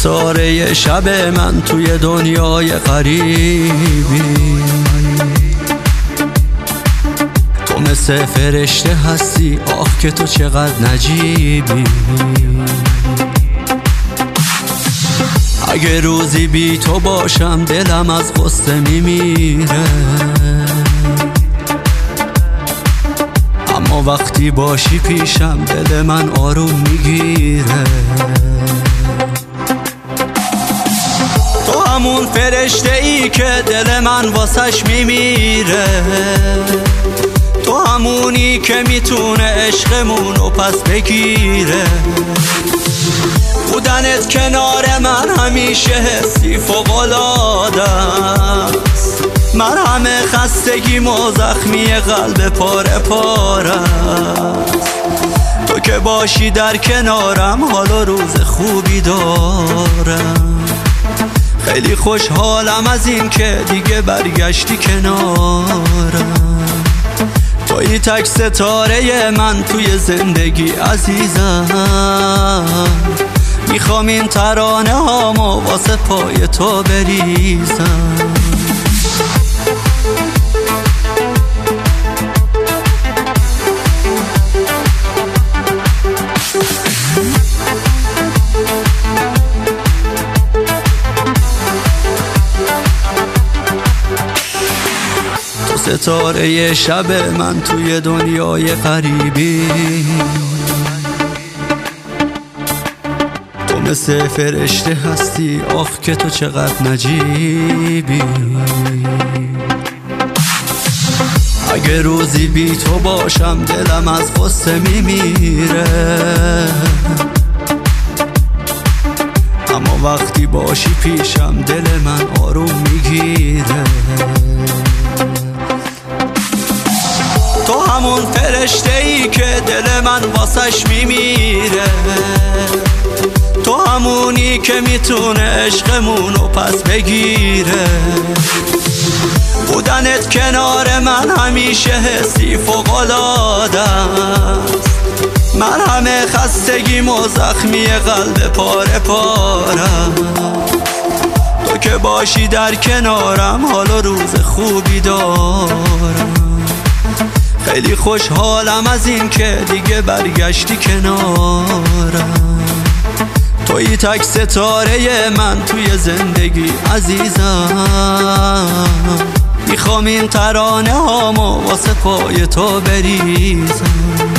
ستاره شب من توی دنیای غریبی، تو مثل فرشته هستی، آخ که تو چقدر نجیبی. اگه روزی بی تو باشم دلم از غصه میمیره، اما وقتی باشی پیشم دل من آروم میگیره. تو همون فرشته ای که دل من واسش میمیره، تو همونی که میتونه عشقمونو پس بگیره. بودنت کنار من همیشه حسی فوق‌العاده است، من همه خستگیم و زخمی قلب پاره پاره است. تو که باشی در کنارم حال و روز خوبی دارم، خیلی خوشحالم از این که دیگه برگشتی کنارم. توی تک ستاره من توی زندگی عزیزم، میخوام این ترانه هامو واسه پای تو بریزم. تو ستاره شب من توی دنیای غریبی، تو مثل فرشته هستی، آخ که تو چقدر نجیبی. اگه روزی بی تو باشم دلم از غصه میمیره، اما وقتی باشی پیشم دل من آروم میگیره. تو همون فرشته ای که دل من واسش میمیره، تو همونی که میتونه عشقمونو پس بگیره. بودنت کنار من همیشه حسی فوق‌العاده است، من همه خستگیم و زخمی قلب پاره پاره. تو که باشی در کنارم حال و روز خوبی دارم، خیلی خوشحالم از این که دیگه برگشتی کنارم. توی تک ستاره من توی زندگی عزیزم، میخوام این ترانه هامو واسه پای تو بریزم.